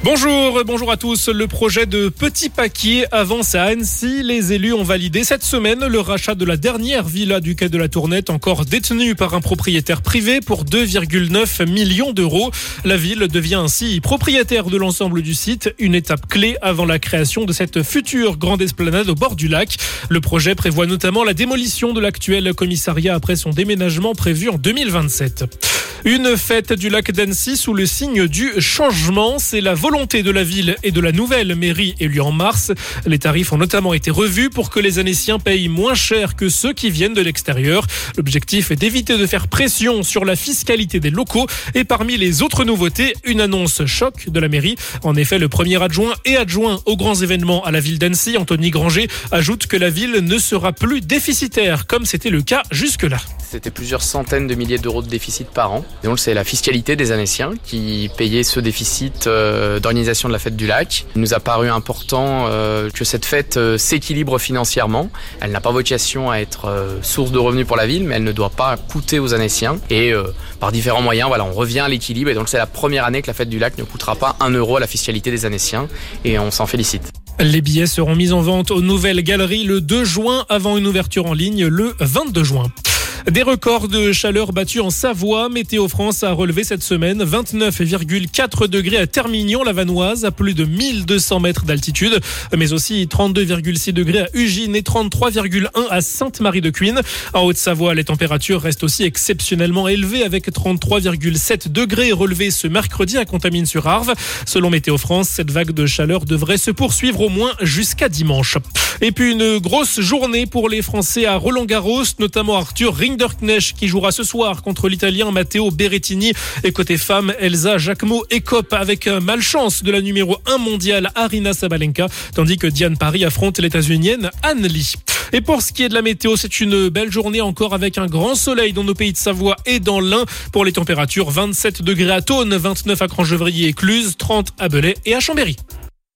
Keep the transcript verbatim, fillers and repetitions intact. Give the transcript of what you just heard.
Bonjour, bonjour à tous. Le projet de Petit Paquier avance à Annecy. Les élus ont validé cette semaine le rachat de la dernière villa du quai de la Tournette, encore détenue par un propriétaire privé pour deux virgule neuf millions d'euros. La ville devient ainsi propriétaire de l'ensemble du site, une étape clé avant la création de cette future grande esplanade au bord du lac. Le projet prévoit notamment la démolition de l'actuel commissariat après son déménagement prévu en deux mille vingt-sept. Une fête du lac d'Annecy sous le signe du changement. C'est la volonté de la ville et de la nouvelle mairie élue en mars. Les tarifs ont notamment été revus pour que les Annéciens payent moins cher que ceux qui viennent de l'extérieur. L'objectif est d'éviter de faire pression sur la fiscalité des locaux. Et parmi les autres nouveautés, une annonce choc de la mairie. En effet, le premier adjoint et adjoint aux grands événements à la ville d'Annecy, Anthony Granger, ajoute que la ville ne sera plus déficitaire comme c'était le cas jusque-là. C'était plusieurs centaines de milliers d'euros de déficit par an. Et donc c'est la fiscalité des Annéciens qui payait ce déficit euh, d'organisation de la fête du lac. Il nous a paru important euh, que cette fête euh, s'équilibre financièrement. Elle n'a pas vocation à être euh, source de revenus pour la ville, mais elle ne doit pas coûter aux Annéciens. Et euh, par différents moyens, voilà, on revient à l'équilibre. Et donc c'est la première année que la fête du lac ne coûtera pas un euro à la fiscalité des Annéciens. Et on s'en félicite. Les billets seront mis en vente aux Nouvelles Galeries le deux juin avant une ouverture en ligne le vingt-deux juin. Des records de chaleur battus en Savoie. Météo France a relevé cette semaine vingt-neuf virgule quatre degrés à Termignon-la-Vanoise, à plus de mille deux cents mètres d'altitude, mais aussi trente-deux virgule six degrés à Ugine et trente-trois virgule un à Sainte-Marie-de-Cuine. En Haute-Savoie, les températures restent aussi exceptionnellement élevées avec trente-trois virgule sept degrés relevés ce mercredi à Contamine-sur-Arve. Selon Météo France, cette vague de chaleur devrait se poursuivre au moins jusqu'à dimanche. Et puis une grosse journée pour les Français à Roland-Garros, notamment Arthur Rinderknecht qui jouera ce soir contre l'Italien Matteo Berrettini. Et côté femmes, Elsa Jacquemot écope avec malchance de la numéro un mondiale Aryna Sabalenka, tandis que Diane Parry affronte l'États-Unienne Anne Lee. Et pour ce qui est de la météo, c'est une belle journée encore avec un grand soleil dans nos pays de Savoie et dans l'Ain. Pour les températures, vingt-sept degrés à Thônes, vingt-neuf à Crangevrier et Cluses, trente à Belay et à Chambéry.